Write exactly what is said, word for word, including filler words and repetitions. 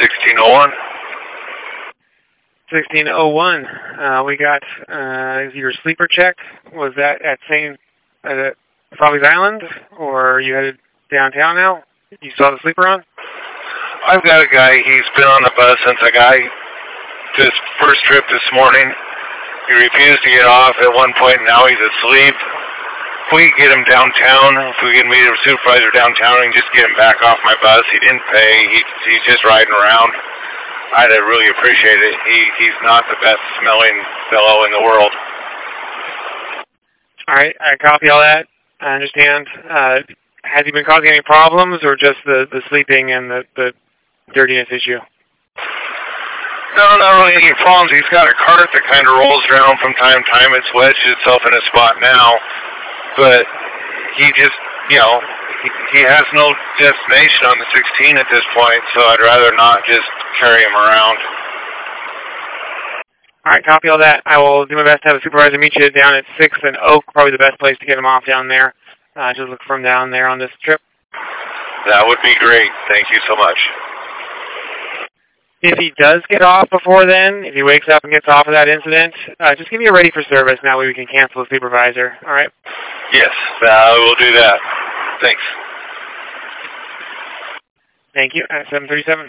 sixteen oh one. sixteen oh one. Uh, we got uh, your sleeper check. Was that at Saint uh, Follies Island, or are you headed downtown now? You saw the sleeper on? I've got a guy. He's been on the bus since I got his first trip this morning. He refused to get off at one point. Now he's asleep. If we can get him downtown, if we can meet a supervisor downtown and just get him back off my bus, he didn't pay. He, he's just riding around. I'd really appreciate it. He he's not the best smelling fellow in the world. All right, I copy all that. I understand. Uh, has he been causing any problems, or just the, the sleeping and the, the dirtiness issue? No, not really any problems. He's got a cart that kind of rolls around from time to time. It's wedged itself in a spot now, but he just, you know, he, he has no destination on the sixteen at this point, so I'd rather not just carry him around. All right, copy all that. I will do my best to have a supervisor meet you down at sixth and Oak, probably the best place to get him off down there. Uh, just look for him down there on this trip. That would be great. Thank you so much. If he does get off before then, if he wakes up and gets off of that incident, uh, just give me a ready for service. Now we can cancel the supervisor. All right? Yes, I will do that. Thanks. Thank you. At seven thirty-seven.